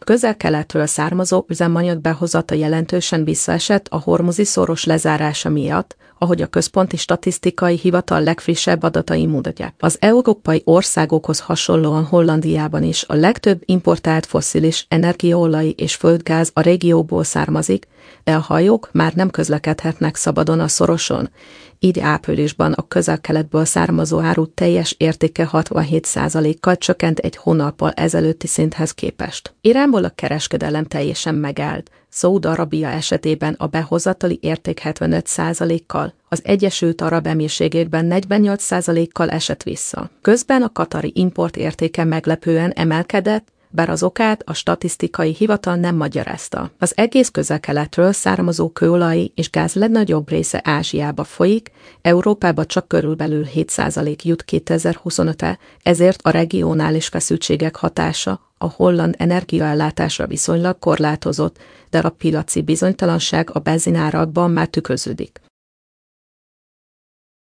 közel-keletről származó üzemanyag behozata jelentősen visszaesett a hormuzi szoros lezárása miatt, ahogy a Központi Statisztikai Hivatal legfrissebb adatai mutatják. Az európai országokhoz hasonlóan Hollandiában is a legtöbb importált fosszilis energiaolaj és földgáz a régióból származik, de a hajók már nem közlekedhetnek szabadon a szoroson, így áprilisban a közel-keletből származó áru teljes értéke 67%-kal csökkent egy hónappal ezelőtti szinthez képest. Iránból a kereskedelem teljesen megállt, Szaúd-Arabia esetében a behozatali érték 75%-kal, az Egyesült Arab Emírségekben 48%-kal esett vissza. Közben a katari import értéke meglepően emelkedett, bár az okát a statisztikai hivatal nem magyarázta. Az egész közel-keletről származó kőolaj és gáz legnagyobb része Ázsiába folyik, Európába csak körülbelül 7% jut 2025-re, ezért a regionális feszültségek hatása a holland energiaellátásra viszonylag korlátozott, de a piaci bizonytalanság a benzinárakban már tükröződik.